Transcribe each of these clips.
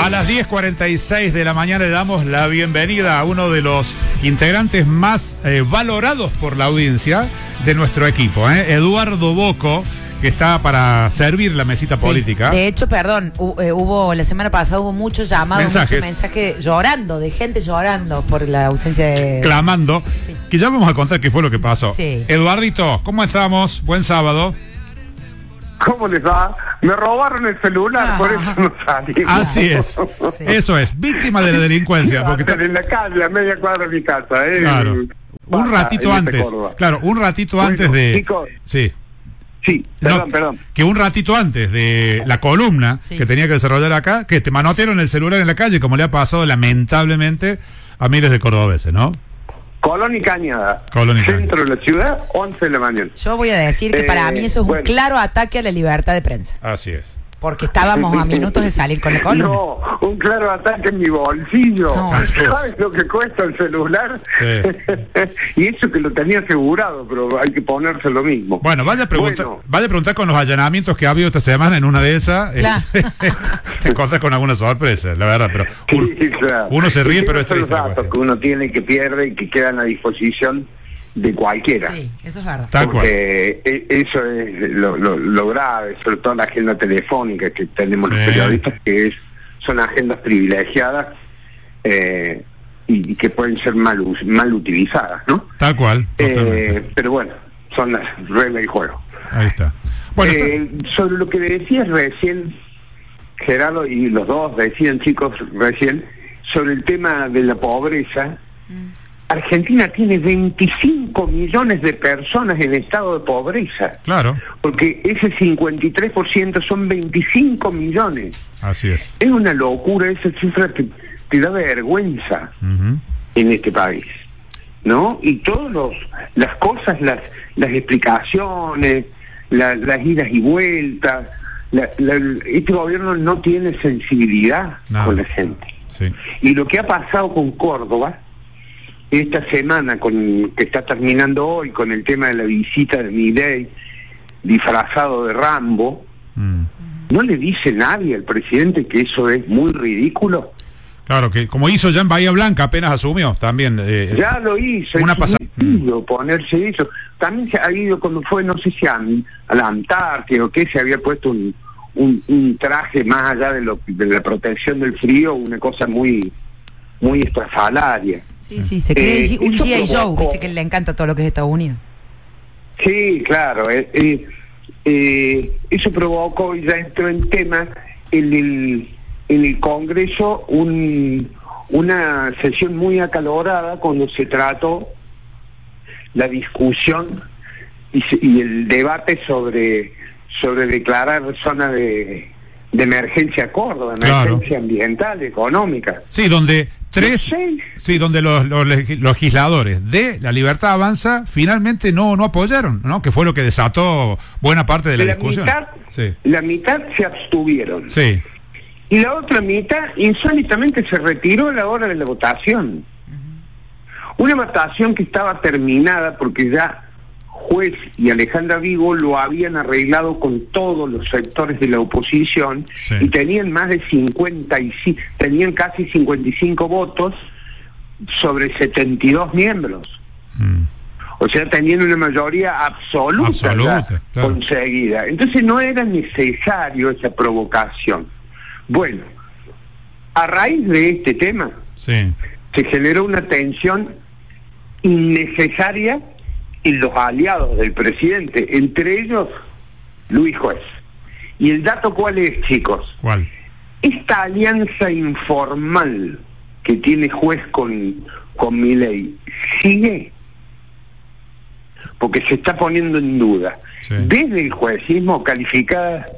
A las 10:46 de la mañana le damos la bienvenida a uno de los integrantes más valorados por la audiencia de nuestro equipo, Eduardo Bocco, que está para servir la mesita política. De hecho, perdón, hubo la semana pasada muchos llamados, muchos mensajes llorando, de gente llorando por la ausencia de... Clamando, sí. Que ya vamos a contar qué fue lo que pasó. Sí. Eduardito, ¿cómo estamos? Buen sábado. ¿Cómo les va? Me robaron el celular, por eso no salí. Así es, sí. Eso es, víctima de la delincuencia. Porque en la calle, a media cuadra de mi casa. Claro. Un ratito antes. Claro, un ratito antes de... Chicos, sí. Sí, perdón. Que un ratito antes de la columna que tenía que desarrollar acá, que te manotearon el celular en la calle, como le ha pasado lamentablemente a miles de cordobeses, ¿no? Colón y Cañada. Centro de la ciudad, 11 de la mañana. Yo voy a decir que para mí eso es un claro ataque a la libertad de prensa. Así es. Porque estábamos a minutos de salir con la columna. No, un claro ataque en mi bolsillo. No, ¿sabes lo que cuesta el celular? Sí. Y eso que lo tenía asegurado, pero hay que ponerse lo mismo. Bueno, vaya a preguntar con los allanamientos que ha habido esta semana. En una de esas claro. Te encuentras con alguna sorpresa, la verdad, pero uno se ríe, pero es triste. Son datos que uno tiene, que pierde y que quedan a disposición de cualquiera. Sí, eso es verdad. Porque eso es lo grave, sobre todo la agenda telefónica que tenemos los periodistas, que son agendas privilegiadas y que pueden ser mal utilizadas, ¿no? Tal cual. Pero bueno, son las reglas del juego. Ahí está. Bueno, sobre lo que decías recién, Gerardo, y los dos decían, chicos, recién, sobre el tema de la pobreza. Argentina tiene 25 millones de personas en estado de pobreza. Claro. Porque ese 53% son 25 millones. Así es. Es una locura esa cifra que te da vergüenza en este país, ¿no? Y todas las cosas, las explicaciones, las idas y vueltas, este gobierno no tiene sensibilidad con la gente. Sí. Y lo que ha pasado con Córdoba esta semana, que está terminando hoy, con el tema de la visita de Milei disfrazado de Rambo, ¿no le dice nadie al presidente que eso es muy ridículo? Claro, que como hizo ya en Bahía Blanca, apenas asumió también. Ya lo hizo, una pasada. Ponerse eso. También se ha ido cuando fue, no sé si a la Antártida o qué, se había puesto un traje más allá de la protección del frío, una cosa muy estrafalaria. Sí, se cree un G.I. Joe, viste que le encanta todo lo que es Estados Unidos. Sí, claro. Eso provocó, y ya entró en tema, en el Congreso una sesión muy acalorada cuando se trató la discusión y el debate sobre declarar zona de emergencia Córdoba, emergencia ambiental, económica. Sí, donde donde los legisladores de La Libertad Avanza finalmente no apoyaron, ¿no? Que fue lo que desató buena parte de la discusión. La mitad se abstuvieron. Sí. Y la otra mitad insólitamente se retiró a la hora de la votación. Una votación que estaba terminada porque ya Juez y Alejandra Vigo lo habían arreglado con todos los sectores de la oposición y tenían más de tenían casi 55 votos sobre 72 miembros. O sea, tenían una mayoría absoluta conseguida. Entonces no era necesario esa provocación. Bueno, a raíz de este tema se generó una tensión innecesaria en los aliados del presidente, entre ellos Luis Juez. ¿Y el dato cuál es, chicos? ¿Cuál? Esta alianza informal que tiene Juez con Milei sigue, porque se está poniendo en duda. Desde el juecismo, calificadas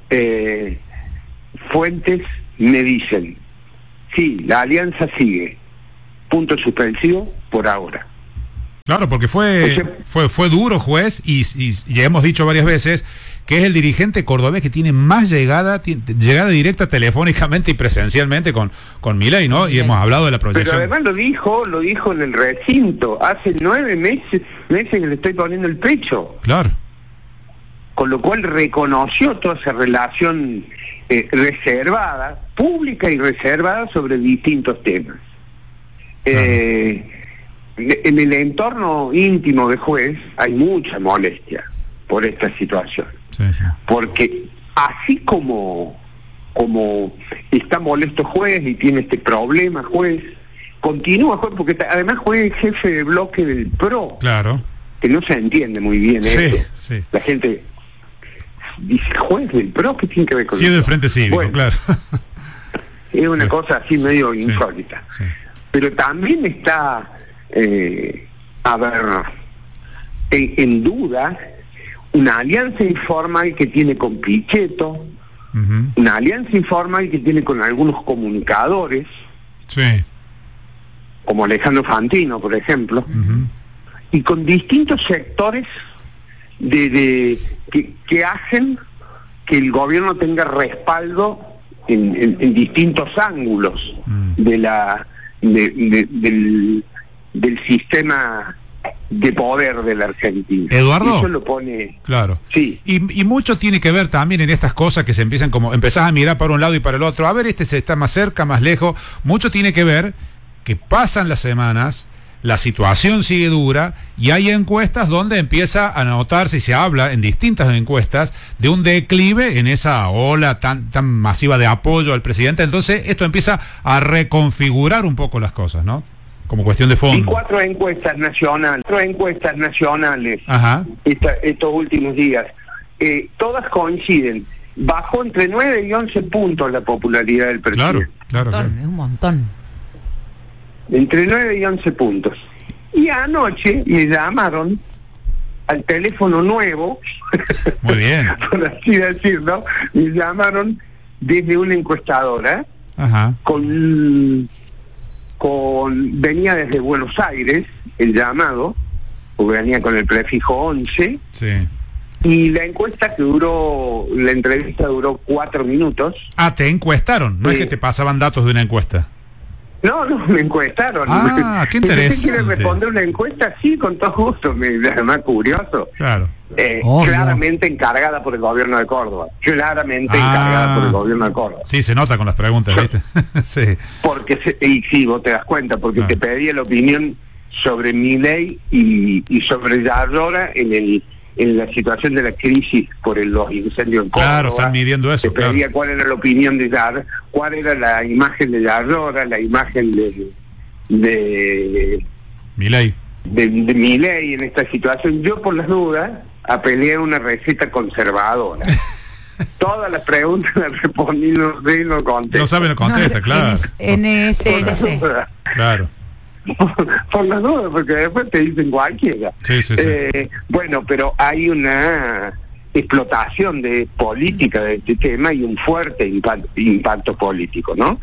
fuentes me dicen, sí, la alianza sigue, punto suspensivo por ahora. Claro, porque fue duro Juez y ya hemos dicho varias veces que es el dirigente cordobés que tiene más llegada directa telefónicamente y presencialmente con Milei, ¿no? Y hemos hablado de la proyección. Pero además lo dijo en el recinto, hace 9 meses que le estoy poniendo el pecho. Claro. Con lo cual reconoció toda esa relación reservada, pública y reservada sobre distintos temas. En el entorno íntimo de juez hay mucha molestia por esta situación, porque así como está molesto juez y tiene este problema juez, continúa juez, porque además juez es jefe de bloque del PRO, que no se entiende muy bien esto. La gente dice, juez del PRO, ¿qué tiene que ver con eso? Sí, del Frente Cívico, claro. Es una cosa así medio insólita. Pero también está, en duda una alianza informal que tiene con Pichetto, una alianza informal que tiene con algunos comunicadores, como Alejandro Fantino, por ejemplo, y con distintos sectores que hacen que el gobierno tenga respaldo en distintos ángulos del sistema de poder de la Argentina. Eduardo, eso lo pone... Claro. Sí. Y mucho tiene que ver también en estas cosas que se empiezan como... Empezás a mirar para un lado y para el otro. A ver, se está más cerca, más lejos. Mucho tiene que ver que pasan las semanas, la situación sigue dura y hay encuestas donde empieza a notarse y se habla en distintas encuestas de un declive en esa ola tan masiva de apoyo al presidente. Entonces esto empieza a reconfigurar un poco las cosas, ¿no? Como cuestión de fondo. Y cuatro encuestas nacionales estos últimos días, todas coinciden. Bajó entre 9 y 11 puntos la popularidad del presidente. Claro. Es un montón. Entre 9 y 11 puntos. Y anoche le llamaron al teléfono nuevo, muy bien, por así decirlo, le llamaron desde una encuestadora, venía desde Buenos Aires el llamado, porque venía con el prefijo 11, y la entrevista duró 4 minutos. Te encuestaron, no es que te pasaban datos de una encuesta. No, me encuestaron. Qué interesante. Si usted quiere responder una encuesta, sí, con todo gusto, además curioso. Claro. Claramente encargada por el gobierno de Córdoba. Encargada por el gobierno de Córdoba. Sí, se nota con las preguntas, ¿viste? Sí. Porque, sí, vos te das cuenta, porque te pedía la opinión sobre Milei y sobre Yarlora en la situación de la crisis por los incendios en Córdoba. Claro, están midiendo eso. Te pedía cuál era la opinión de Yarlora, cuál era la imagen de Yarlora, la imagen de Milei. De Milei en esta situación. Yo, por las dudas, apelé a una receta conservadora. Todas las preguntas las respondí, no contesto. No sabe, no contesta, claro. NSNC. Claro. Por las dudas, porque después te dicen cualquiera. Sí. Bueno, pero hay una explotación de política de este tema y un fuerte impacto político, ¿no?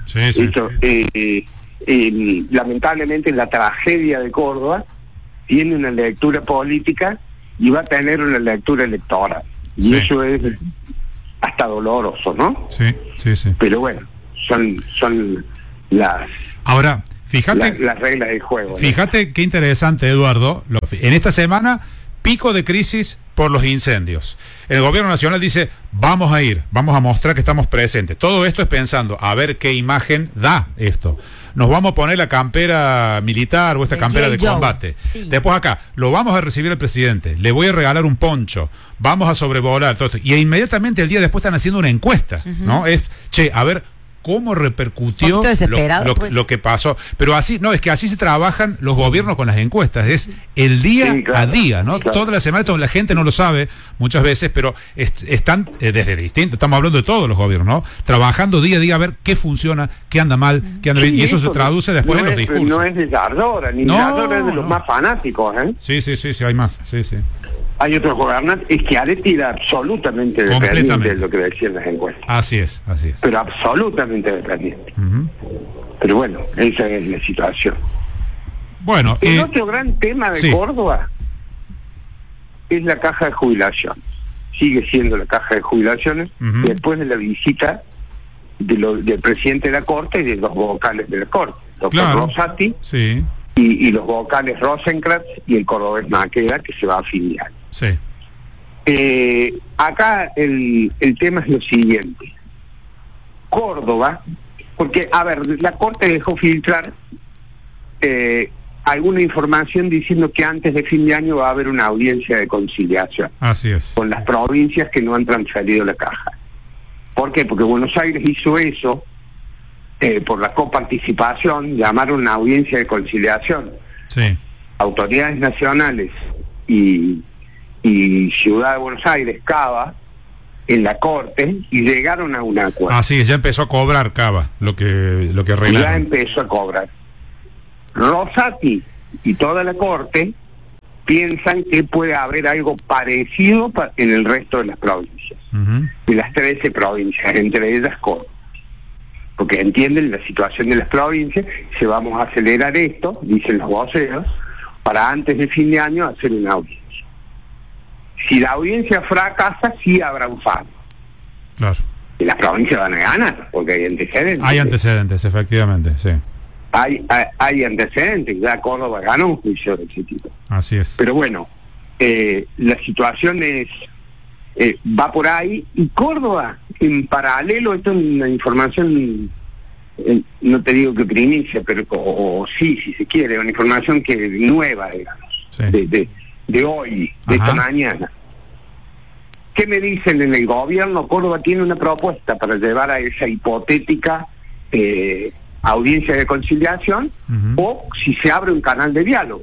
Lamentablemente la tragedia de Córdoba tiene una lectura política y va a tener una lectura electoral. Y eso es hasta doloroso, ¿no? Sí. Pero bueno, son las... Ahora... Fíjate, las reglas del juego. Fíjate qué interesante, Eduardo. En esta semana, pico de crisis por los incendios. El gobierno nacional dice, vamos a mostrar que estamos presentes. Todo esto es pensando, a ver qué imagen da esto. Nos vamos a poner la campera militar o esta campera de combate. Después acá, lo vamos a recibir al presidente, le voy a regalar un poncho, vamos a sobrevolar todo esto. Y inmediatamente el día después están haciendo una encuesta, ¿no? A ver... ¿Cómo repercutió lo que pasó? Pero así, no, es que así se trabajan los gobiernos con las encuestas, es el día a día, ¿no? Toda la semana, la gente no lo sabe muchas veces, pero están desde distintos, estamos hablando de todos los gobiernos, ¿no? Trabajando día a día a ver qué funciona, qué anda mal, qué anda bien, y eso se traduce después en los discursos. No es de Yarlora, Yarlora es de los más fanáticos, ¿eh? Sí, hay más, sí. Hay otros gobernantes, Schiaretti era absolutamente dependiente de lo que decían las encuestas. Así es. Pero absolutamente dependiente. Pero bueno, esa es la situación. Bueno, el otro gran tema de Córdoba es la caja de jubilaciones. Sigue siendo la caja de jubilaciones después de la visita del presidente de la Corte y de los vocales de la Corte, doctor Rosati, y los vocales Rosenkrantz y el cordobés Maqueda, que se va a afiliar. Acá el tema es lo siguiente. Córdoba, porque, a ver, la Corte dejó filtrar alguna información diciendo que antes de fin de año va a haber una audiencia de conciliación. Así es. Con las provincias que no han transferido la caja. ¿Por qué? Porque Buenos Aires hizo eso por la coparticipación, llamaron una audiencia de conciliación. Sí. Autoridades nacionales y Ciudad de Buenos Aires, Cava, en la Corte, y llegaron a un acuerdo. Así es, ya empezó a cobrar Cava, lo que arreglaron. Ya empezó a cobrar. Rosati y toda la Corte piensan que puede haber algo parecido en el resto de las provincias, de las 13 provincias, entre ellas Córdoba, porque entienden la situación de las provincias. Se vamos a acelerar esto, dicen los voceros, para antes de fin de año hacer una audiencia. Si la audiencia fracasa, sí habrá un fallo. Claro. Y las provincias van a ganar, porque hay antecedentes. Hay antecedentes, efectivamente, sí. Hay antecedentes, ya Córdoba ganó un juicio de ese tipo. Así es. Pero bueno, la situación va por ahí, y Córdoba, en paralelo, esto es una información, no te digo que primicia, pero sí, si se quiere, una información que nueva, digamos, sí. de hoy, de esta mañana. ¿Qué me dicen en el gobierno? Córdoba tiene una propuesta para llevar a esa hipotética audiencia de conciliación, o si se abre un canal de diálogo.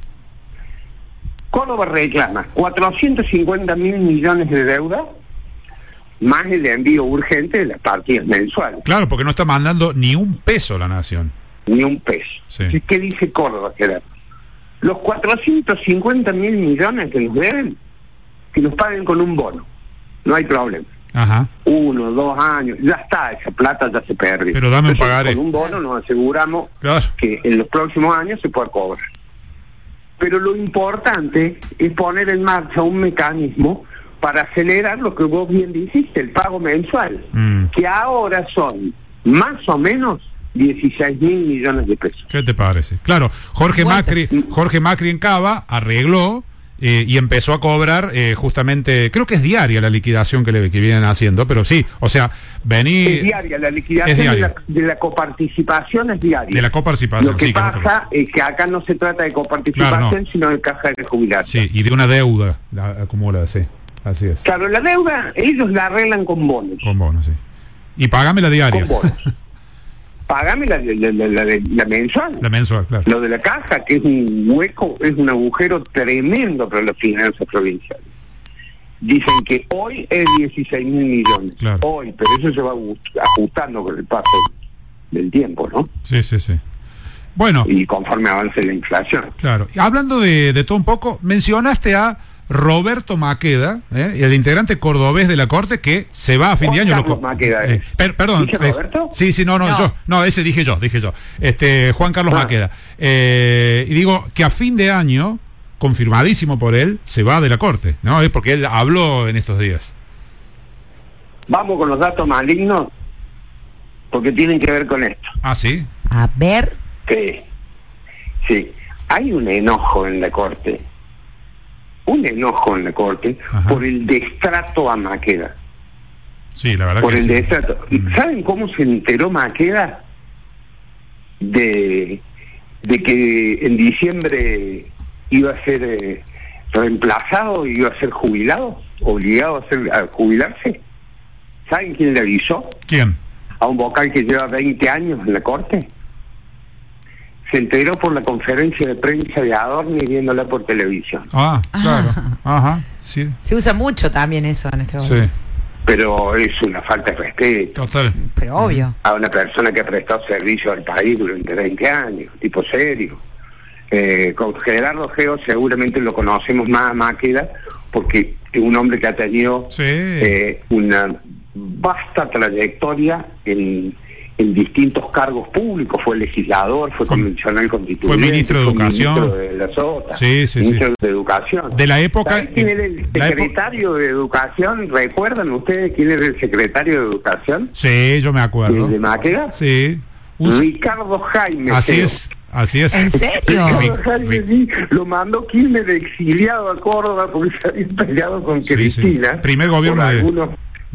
Córdoba reclama 450.000 millones de deuda, más el envío urgente de las partidas mensuales. Claro, porque no está mandando ni un peso la nación. Ni un peso. Sí. ¿Qué dice Córdoba, Gerardo? Los 450.000 millones que nos deben, que nos paguen con un bono. No hay problema. Ajá. 1, 2 años, ya está, esa plata ya se perdió. Pero dame un pagaré. Con un bono nos aseguramos, claro, que en los próximos años se pueda cobrar. Pero lo importante es poner en marcha un mecanismo para acelerar lo que vos bien dijiste, el pago mensual, que ahora son más o menos 16.000 millones de pesos. ¿Qué te parece? Claro, Jorge Macri en Cava arregló y empezó a cobrar justamente, creo que es diaria la liquidación que vienen haciendo, pero sí, o sea, es diaria, la liquidación diaria. De la coparticipación es diaria. De la coparticipación, lo que sí, pasa es que acá no se trata de coparticipación, claro, no, sino de caja de jubilación. Sí, y de una deuda acumulada, sí, así es. Claro, la deuda ellos la arreglan con bonos. Con bonos, sí. Y pagame la diaria. Con bonos. Pagame la mensual. La mensual, claro. Lo de la caja, que es un hueco, es un agujero tremendo para las finanzas provinciales. Dicen que hoy es 16.000 millones. Claro. Hoy, pero eso se va ajustando con el paso del tiempo, ¿no? Sí, sí, sí. Bueno. Y conforme avance la inflación. Claro. Y hablando de todo un poco, mencionaste a Roberto Maqueda, el integrante cordobés de la Corte, que se va a fin de año. Maqueda perdón. ¿Dice Roberto? Sí, no, ese dije yo. Juan Carlos Maqueda. Y digo que a fin de año, confirmadísimo por él, se va de la Corte, ¿no? Es porque él habló en estos días. Vamos con los datos malignos, porque tienen que ver con esto. Ah, ¿sí? A ver. Sí. Hay un enojo en la Corte. Ajá. Por el destrato a Maqueda. Sí, la verdad por que el sí. destrato. ¿Y saben cómo se enteró Maqueda de que en diciembre iba a ser reemplazado, iba a ser jubilado, obligado a jubilarse? ¿Saben quién le avisó? ¿Quién? A un vocal que lleva 20 años en la Corte. Se enteró por la conferencia de prensa de Adorni viéndola por televisión. Ah, claro. Ajá, sí. Se usa mucho también eso en este momento. Sí. Pero es una falta de respeto. Total. Pero obvio. A una persona que ha prestado servicio al país durante 20 años, tipo serio. Con Gerardo Geo seguramente lo conocemos más a Maqueda, porque es un hombre que ha tenido una vasta trayectoria en distintos cargos públicos. Fue legislador, fue convencional constituyente, fue ministro de Educación, ministro de la SOTA, ministro de Educación. De la época. ¿Quién era el secretario de Educación? ¿Recuerdan ustedes quién era el secretario de Educación? Sí, yo me acuerdo. ¿De Maqueda? Sí. Ricardo Jaime. Así es. ¿En serio? Ricardo Jaime, sí, lo mandó Kirchner exiliado a Córdoba porque se había peleado con Cristina. Sí. Primer gobierno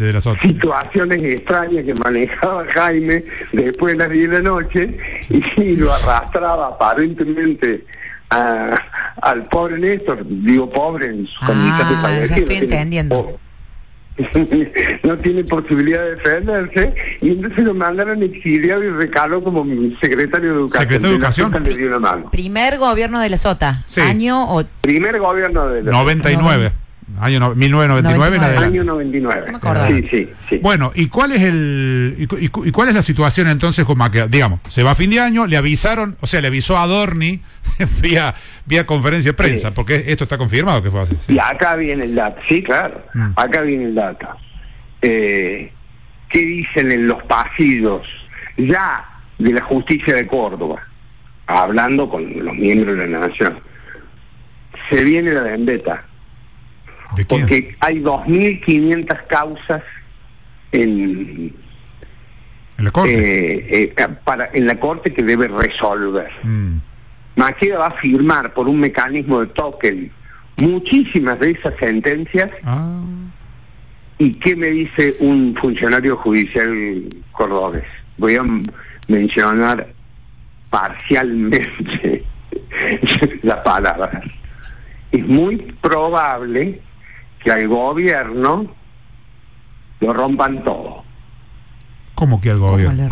de la Sota. Situaciones extrañas que manejaba Jaime después de las 10 de la noche y lo arrastraba aparentemente al pobre Néstor, digo pobre en su condición de fallecido. Ya estoy entendiendo. No tiene posibilidad de defenderse y entonces lo mandaron exiliado y recaló como secretario de Educación. ¿Secretario de Educación? Le dio una mano. Primer gobierno de la Sota. Sí. Año o... Primer gobierno de la 99. Año 1999 en adelante. Año 99. No me acordaba. Sí. Bueno, ¿y cuál es y cuál es la situación entonces con Macri? Digamos, se va a fin de año, le avisaron, o sea, le avisó a Adorni vía conferencia de prensa, sí. Porque esto está confirmado que fue así. Sí. Y acá viene el dato, sí, claro, acá viene el dato. ¿Qué dicen en los pasillos ya de la justicia de Córdoba? Hablando con los miembros de la Nación. Se viene la vendetta. ¿De quién? Porque hay 2.500 causas en la corte. En la corte que debe resolver. Macri va a firmar por un mecanismo de token muchísimas de esas sentencias. ¿Y qué me dice un funcionario judicial cordobés? Voy a mencionar parcialmente las palabras. Es muy probable que al gobierno lo rompan todo. ¿Cómo que al gobierno?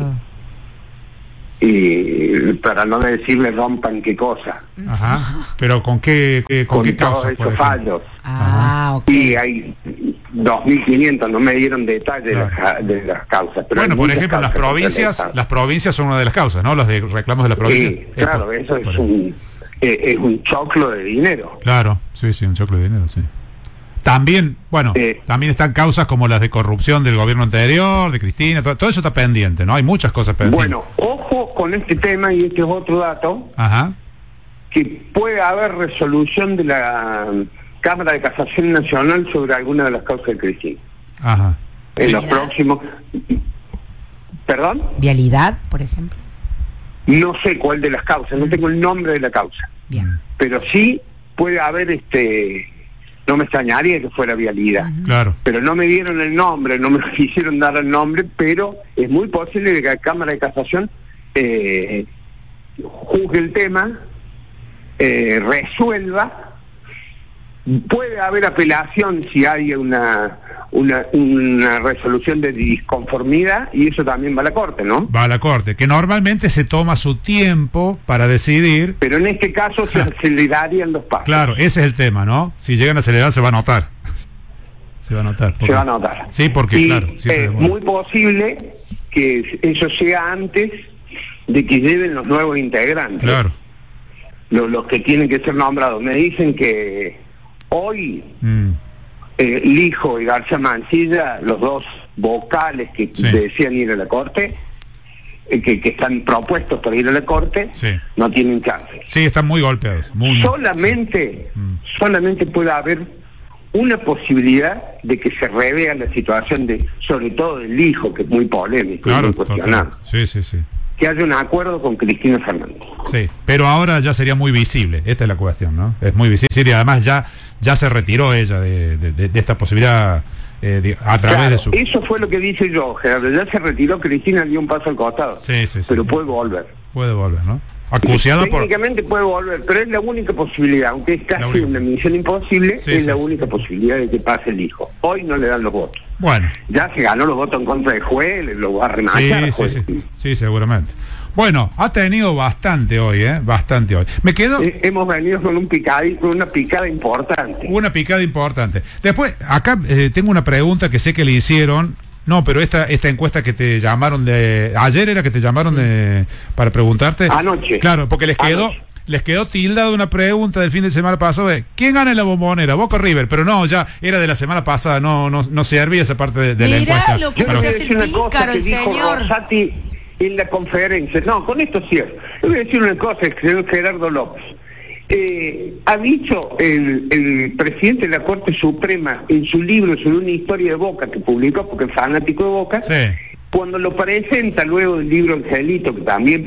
Para no decirle rompan qué cosa. Ajá. Pero ¿con qué todos esos fallos. Y hay 2.500, no me dieron detalles de las causas. Pero bueno, por ejemplo, las provincias son una de las causas, ¿no? Los de reclamos de las provincias. Sí, claro, eso es un choclo de dinero. Claro, sí, un choclo de dinero, sí. También, también están causas como las de corrupción del gobierno anterior, de Cristina, todo eso está pendiente, ¿no? Hay muchas cosas pendientes. Bueno, ojo con este tema, y este es otro dato, que puede haber resolución de la Cámara de Casación Nacional sobre alguna de las causas de Cristina. En los próximos... ¿Perdón? ¿Vialidad, por ejemplo? No sé cuál de las causas, no tengo el nombre de la causa. Bien. Pero sí puede haber no me extrañaría que fuera vialidad. Claro. Pero no me dieron el nombre, no me quisieron dar el nombre, pero es muy posible que la Cámara de Casación juzgue el tema, resuelva. Puede haber apelación si hay una resolución de disconformidad, y eso también va a la Corte, ¿no? Va a la Corte, que normalmente se toma su tiempo para decidir. Pero en este caso se acelerarían los pasos. Claro, ese es el tema, ¿no? Si llegan a acelerar se va a notar. Se va a notar. Se va a notar. Sí, porque claro. Es muy posible que eso sea antes de que lleven los nuevos integrantes. Claro. Los que tienen que ser nombrados. Me dicen que hoy Lijo y García Mancilla, los dos vocales que decían ir a la Corte, que están propuestos para ir a la Corte, no tienen chance. Sí, están muy golpeados. Solamente puede haber una posibilidad de que se revea la situación sobre todo del hijo, que es muy polémico, muy cuestionado. Sí. Que haya un acuerdo con Cristina Fernández. Sí, pero ahora ya sería muy visible, esta es la cuestión, ¿no? Es muy visible y además ya se retiró ella de esta posibilidad a través de su... Eso fue lo que dice yo, Gerardo, ya se retiró, Cristina dio un paso al costado. Sí. Pero puede volver. Puede volver, ¿no? Acuciado técnicamente puede volver, pero es la única posibilidad, aunque es casi una misión imposible, es la única posibilidad de que pase el hijo. Hoy no le dan los votos. Bueno. Ya se ganó los votos en contra de Juez, lo va a remachar. Sí, seguramente. Bueno, ha tenido bastante hoy, bastante hoy. Me quedo... hemos venido con una picada importante. Una picada importante. Después, acá tengo una pregunta que sé que le hicieron. No, pero esta encuesta que te llamaron ayer era que te llamaron para preguntarte. Anoche. Claro, porque les quedó tildada una pregunta del fin de semana pasado de ¿quién gana en la Bombonera? Boca o River, pero no, ya era de la semana pasada, no servía esa parte de la encuesta. Mirá lo que se hace el pícaro el señor Rosati en la conferencia. No, con esto cierto. Le voy a decir una cosa, el señor Gerardo López. Ha dicho el presidente de la Corte Suprema en su libro sobre una historia de Boca que publicó, porque es fanático de Boca, cuando lo presenta luego del libro Angelito, que también